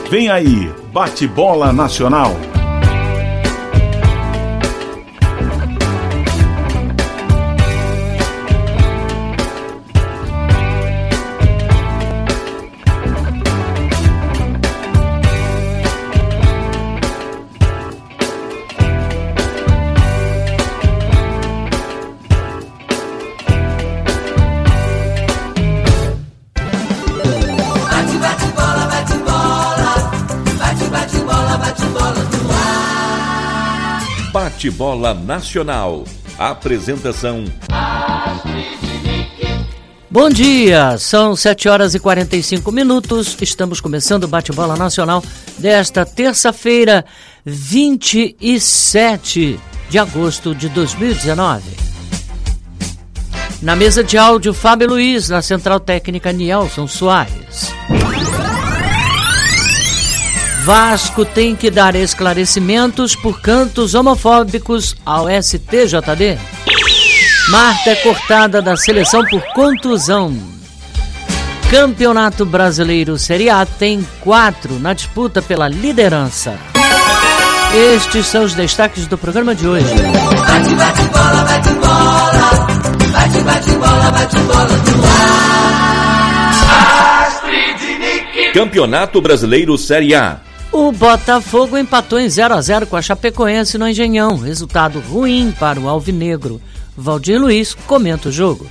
Vem aí, Bate-Bola Nacional. Bate-Bola Nacional. Apresentação. Bom dia, são 7h45. Estamos começando o Bate-Bola Nacional desta terça-feira, 27 de agosto de 2019. Na mesa de áudio, Fábio Luiz, na central técnica, Nielson Soares. Vasco tem que dar esclarecimentos por cantos homofóbicos ao STJD. Marta é cortada da seleção por contusão. Campeonato Brasileiro Série A tem 4 na disputa pela liderança. Estes são os destaques do programa de hoje. Bate, bate, bola, bate, bola. Bate, bate, bola, bate, bola no ar. Campeonato Brasileiro Série A. O Botafogo empatou em 0-0 com a Chapecoense no Engenhão. Resultado ruim para o Alvinegro. Valdir Luiz comenta o jogo.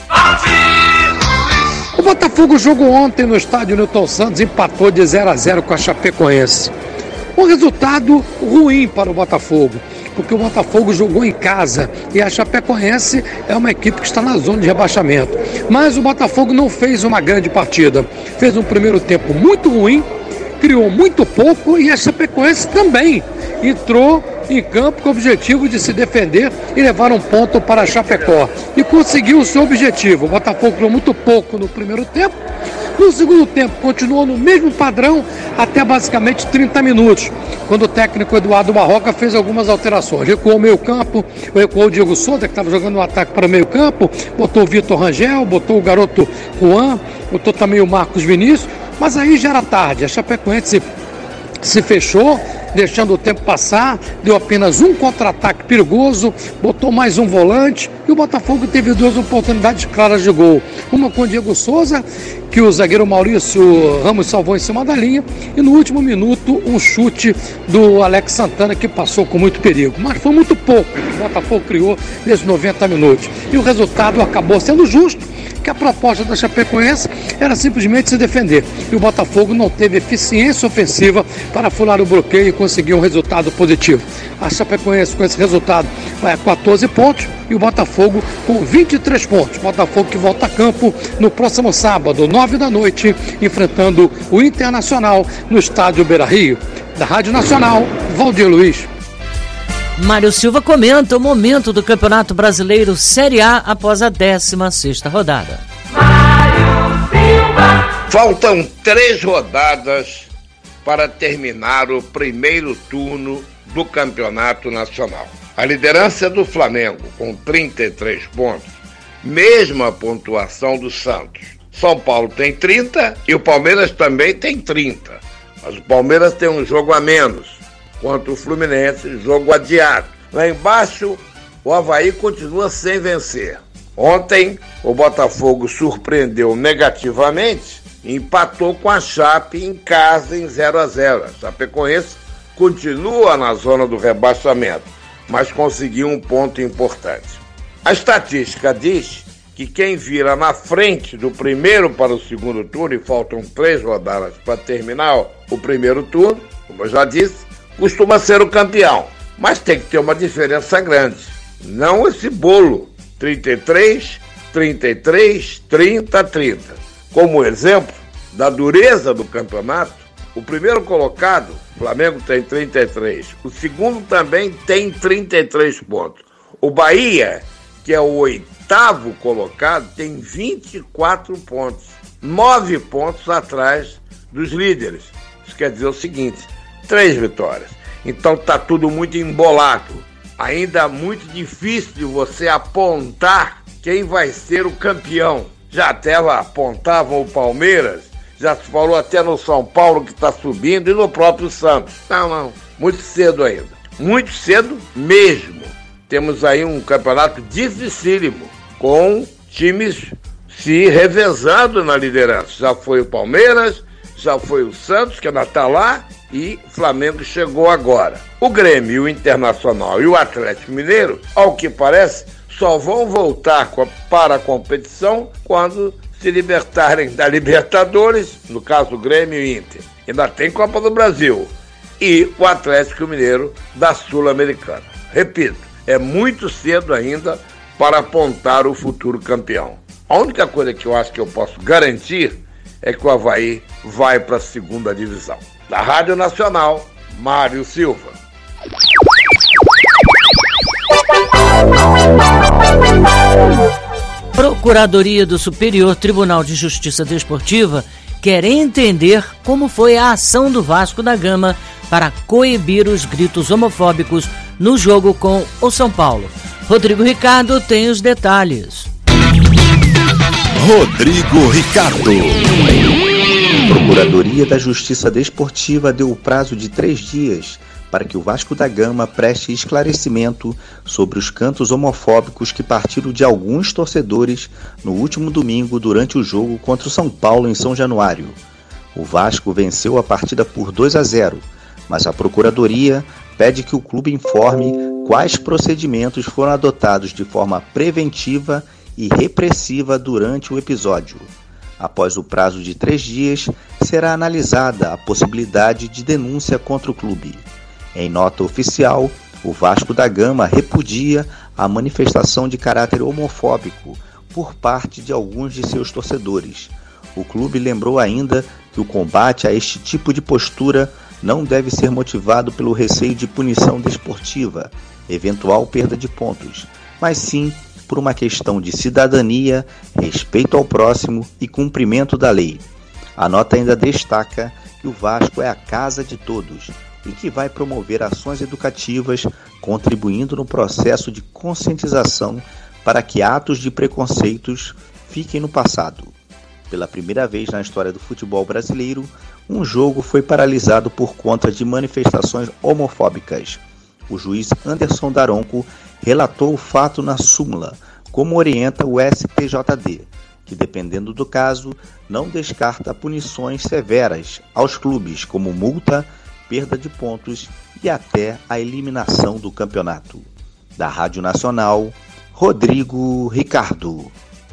O Botafogo jogou ontem no estádio Newton Santos, empatou de 0-0 com a Chapecoense. Um resultado ruim para o Botafogo, porque o Botafogo jogou em casa e a Chapecoense é uma equipe que está na zona de rebaixamento. Mas o Botafogo não fez uma grande partida. Fez um primeiro tempo muito ruim, criou muito pouco e a Chapecoense também entrou em campo com o objetivo de se defender e levar um ponto para a Chapecó. E conseguiu o seu objetivo. O Botafogo criou muito pouco no primeiro tempo. No segundo tempo, continuou no mesmo padrão até basicamente 30 minutos, quando o técnico Eduardo Barroca fez algumas alterações. Recuou o meio campo, recuou o Diego Souza, que estava jogando um ataque para o meio campo, botou o Vitor Rangel, botou o garoto Juan, botou também o Marcos Vinícius, mas aí já era tarde. A Chapecoense se fechou, deixando o tempo passar, deu apenas um contra-ataque perigoso, botou mais um volante e o Botafogo teve 2 oportunidades claras de gol. Uma com o Diego Souza, que o zagueiro Maurício Ramos salvou em cima da linha, e no último minuto um chute do Alex Santana, que passou com muito perigo. Mas foi muito pouco que o Botafogo criou nesses 90 minutos. E o resultado acabou sendo justo, que a proposta da Chapecoense era simplesmente se defender. E o Botafogo não teve eficiência ofensiva para furar o bloqueio e conseguir um resultado positivo. A Chapecoense com esse resultado vai a 14 pontos e o Botafogo com 23 pontos. Botafogo que volta a campo no próximo sábado, 9 da noite, enfrentando o Internacional no estádio Beira-Rio. Da Rádio Nacional, Valdir Luiz. Mário Silva comenta o momento do Campeonato Brasileiro Série A após a 16ª rodada. Faltam 3 rodadas para terminar o primeiro turno do Campeonato Nacional. A liderança é do Flamengo, com 33 pontos, mesma pontuação do Santos. São Paulo tem 30 e o Palmeiras também tem 30, mas o Palmeiras tem um jogo a menos, quanto o Fluminense, jogo adiado. Lá embaixo, o Avaí continua sem vencer. Ontem, o Botafogo surpreendeu negativamente e empatou com a Chape em casa em 0-0. A Chapecoense continua na zona do rebaixamento, mas conseguiu um ponto importante. A estatística diz que quem vira na frente do primeiro para o segundo turno, e faltam 3 rodadas para terminar o primeiro turno, como eu já disse, costuma ser o campeão, mas tem que ter uma diferença grande. Não esse bolo, 33, 33, 30, 30. Como exemplo da dureza do campeonato, o primeiro colocado, Flamengo, tem 33. O segundo também tem 33 pontos. O Bahia, que é o 8º colocado, tem 24 pontos. 9 pontos atrás dos líderes. Isso quer dizer o seguinte: 3 vitórias. Então está tudo muito embolado. Ainda muito difícil de você apontar quem vai ser o campeão. Já até apontavam o Palmeiras, Já se falou até no São Paulo que está subindo e no próprio Santos. Não, muito cedo ainda. Muito cedo mesmo. Temos aí um campeonato dificílimo, com times se revezando na liderança. Já foi o Palmeiras, já foi o Santos, que ainda está lá, e o Flamengo chegou agora. O Grêmio, o Internacional e o Atlético Mineiro, ao que parece, só vão voltar para a competição quando se libertarem da Libertadores, no caso o Grêmio e o Inter. Ainda tem Copa do Brasil. E o Atlético Mineiro da Sul-Americana. Repito, é muito cedo ainda para apontar o futuro campeão. A única coisa que eu acho que eu posso garantir é que o Avaí vai para a segunda divisão. Da Rádio Nacional, Mário Silva. Procuradoria do Superior Tribunal de Justiça Desportiva quer entender como foi a ação do Vasco da Gama para coibir os gritos homofóbicos no jogo com o São Paulo. Rodrigo Ricardo tem os detalhes. Rodrigo Ricardo. A Procuradoria da Justiça Desportiva deu o prazo de 3 dias para que o Vasco da Gama preste esclarecimento sobre os cantos homofóbicos que partiram de alguns torcedores no último domingo durante o jogo contra o São Paulo em São Januário. O Vasco venceu a partida por 2-0, mas a Procuradoria pede que o clube informe quais procedimentos foram adotados de forma preventiva e repressiva durante o episódio. Após o prazo de 3 dias, será analisada a possibilidade de denúncia contra o clube. Em nota oficial, o Vasco da Gama repudia a manifestação de caráter homofóbico por parte de alguns de seus torcedores. O clube lembrou ainda que o combate a este tipo de postura não deve ser motivado pelo receio de punição desportiva, eventual perda de pontos, mas sim por uma questão de cidadania, respeito ao próximo e cumprimento da lei. A nota ainda destaca que o Vasco é a casa de todos e que vai promover ações educativas, contribuindo no processo de conscientização para que atos de preconceitos fiquem no passado. Pela primeira vez na história do futebol brasileiro, um jogo foi paralisado por conta de manifestações homofóbicas. O juiz Anderson Daronco relatou o fato na súmula, como orienta o STJD, que, dependendo do caso, não descarta punições severas aos clubes, como multa, perda de pontos e até a eliminação do campeonato. Da Rádio Nacional, Rodrigo Ricardo.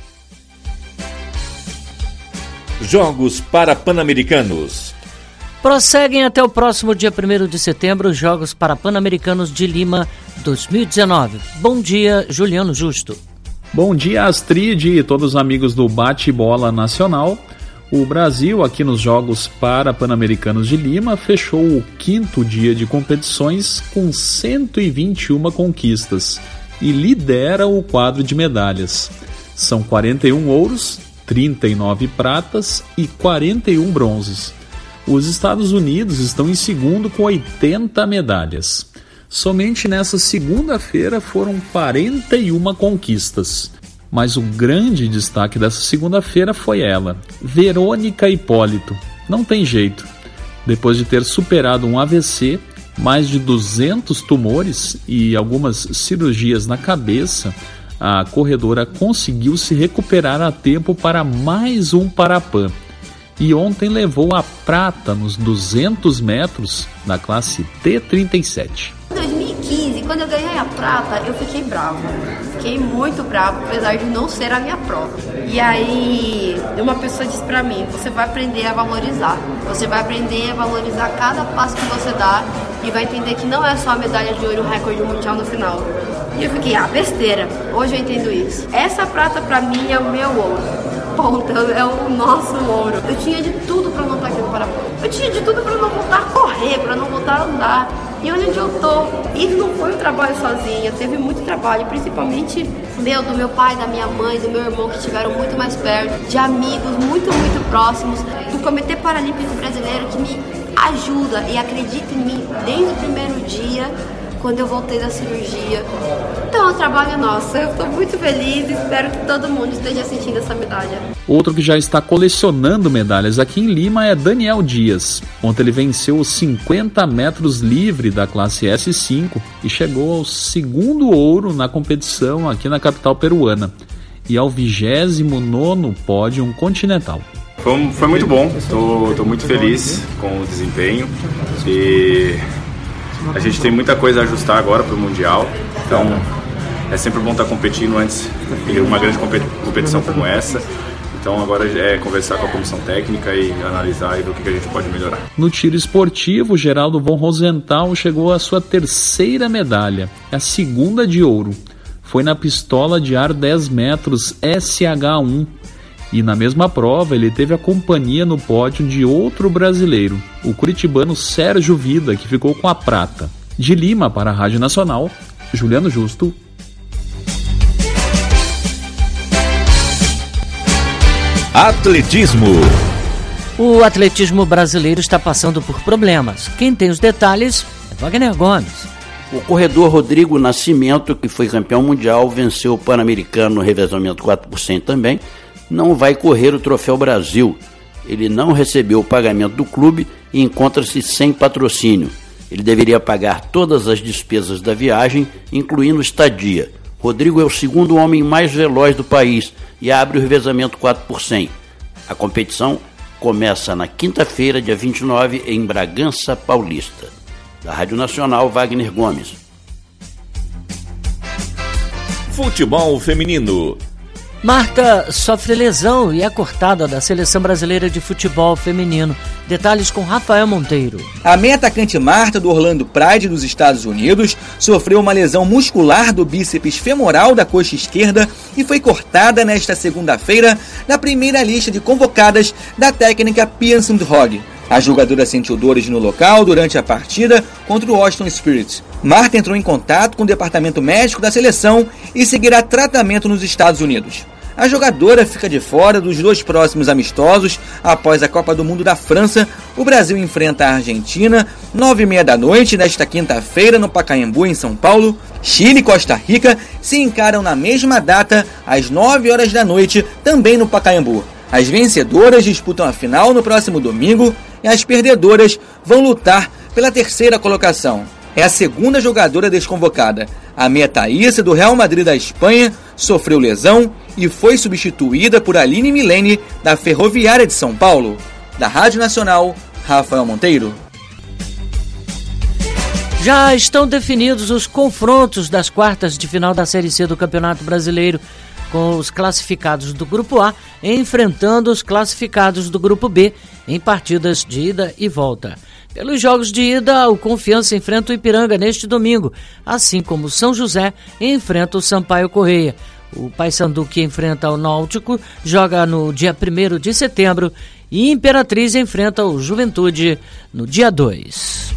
Jogos Pan-Americanos. Prosseguem até o próximo dia 1º de setembro os Jogos Pan-Americanos de Lima 2019. Bom dia, Juliano Justo. Bom dia, Astrid e todos os amigos do Bate-Bola Nacional. O Brasil, aqui nos Jogos Pan-Americanos de Lima, fechou o 5º dia de competições com 121 conquistas e lidera o quadro de medalhas. São 41 ouros, 39 pratas e 41 bronzes. Os Estados Unidos estão em segundo com 80 medalhas. Somente nessa segunda-feira foram 41 conquistas. Mas o grande destaque dessa segunda-feira foi ela, Verônica Hipólito. Não tem jeito. Depois de ter superado um AVC, mais de 200 tumores e algumas cirurgias na cabeça, a corredora conseguiu se recuperar a tempo para mais um Parapan. E ontem levou a prata nos 200 metros da classe T37. Em 2015, quando eu ganhei a prata, eu fiquei brava. Fiquei muito brava, apesar de não ser a minha prova. E aí, uma pessoa disse pra mim, você vai aprender a valorizar. Você vai aprender a valorizar cada passo que você dá e vai entender que não é só a medalha de ouro, o recorde mundial no final. E eu fiquei, besteira. Hoje eu entendo isso. Essa prata pra mim é o meu ouro. Ponto, é o nosso ouro. Eu tinha de tudo pra não estar aqui no Parapan. Eu tinha de tudo pra não voltar a correr, pra não voltar a andar. E onde eu tô? E não foi um trabalho sozinha, teve muito trabalho, principalmente do meu pai, da minha mãe, do meu irmão, que estiveram muito mais perto, de amigos muito, muito próximos, do Comitê Paralímpico Brasileiro, que me ajuda e acredita em mim desde o primeiro dia, quando eu voltei da cirurgia. Então é um trabalho nosso. Eu estou muito feliz e espero que todo mundo esteja sentindo essa medalha. Outro que já está colecionando medalhas aqui em Lima é Daniel Dias. Ontem ele venceu os 50 metros livre da classe S5 e chegou ao 2º ouro na competição aqui na capital peruana e ao 29º pódio continental. Foi muito bom, estou muito feliz com o desempenho e a gente tem muita coisa a ajustar agora para o Mundial, então é sempre bom estar competindo antes de uma grande competição como essa. Então agora é conversar com a comissão técnica e analisar e ver o que a gente pode melhorar. No tiro esportivo, Geraldo von Rosenthal chegou à sua 3ª medalha, a 2ª de ouro. Foi na pistola de ar 10 metros SH1. E na mesma prova ele teve a companhia no pódio de outro brasileiro, o curitibano Sérgio Vida, que ficou com a prata. De Lima para a Rádio Nacional, Juliano Justo. Atletismo. O atletismo brasileiro está passando por problemas. Quem tem os detalhes é Wagner Gomes. O corredor Rodrigo Nascimento, que foi campeão mundial, venceu o Pan-Americano no revezamento 4% também, não vai correr o Troféu Brasil. Ele não recebeu o pagamento do clube e encontra-se sem patrocínio. Ele deveria pagar todas as despesas da viagem, incluindo estadia. Rodrigo é o 2º homem mais veloz do país e abre o revezamento 4%. A competição começa na quinta-feira, dia 29, em Bragança Paulista. Da Rádio Nacional, Wagner Gomes. Futebol feminino. Marta sofre lesão e é cortada da Seleção Brasileira de Futebol Feminino. Detalhes com Rafael Monteiro. A meia atacante Marta, do Orlando Pride, dos Estados Unidos, sofreu uma lesão muscular do bíceps femoral da coxa esquerda e foi cortada nesta segunda-feira na primeira lista de convocadas da técnica Pia Sundhage. A jogadora sentiu dores no local durante a partida contra o Austin Spirit. Marta entrou em contato com o departamento médico da seleção e seguirá tratamento nos Estados Unidos. A jogadora fica de fora dos 2 próximos amistosos após a Copa do Mundo da França. O Brasil enfrenta a Argentina 9h30 da noite nesta quinta-feira no Pacaembu, em São Paulo. Chile e Costa Rica se encaram na mesma data às 9 horas da noite, também no Pacaembu. As vencedoras disputam a final no próximo domingo e as perdedoras vão lutar pela 3ª colocação. É a 2ª jogadora desconvocada. A meia Thaísa, do Real Madrid da Espanha, sofreu lesão e foi substituída por Aline Milene, da Ferroviária de São Paulo. Da Rádio Nacional, Rafael Monteiro. Já estão definidos os confrontos das quartas de final da Série C do Campeonato Brasileiro, com os classificados do Grupo A enfrentando os classificados do Grupo B em partidas de ida e volta. Pelos jogos de ida, o Confiança enfrenta o Ipiranga neste domingo, assim como o São José enfrenta o Sampaio Corrêa. O Paysandu, que enfrenta o Náutico, joga no dia 1º de setembro e Imperatriz enfrenta o Juventude no dia 2.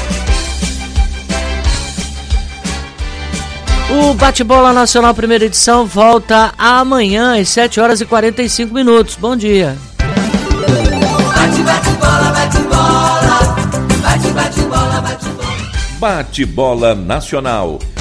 O Bate-Bola Nacional primeira edição volta amanhã às 7h45. Bom dia. Bate-Bola Nacional.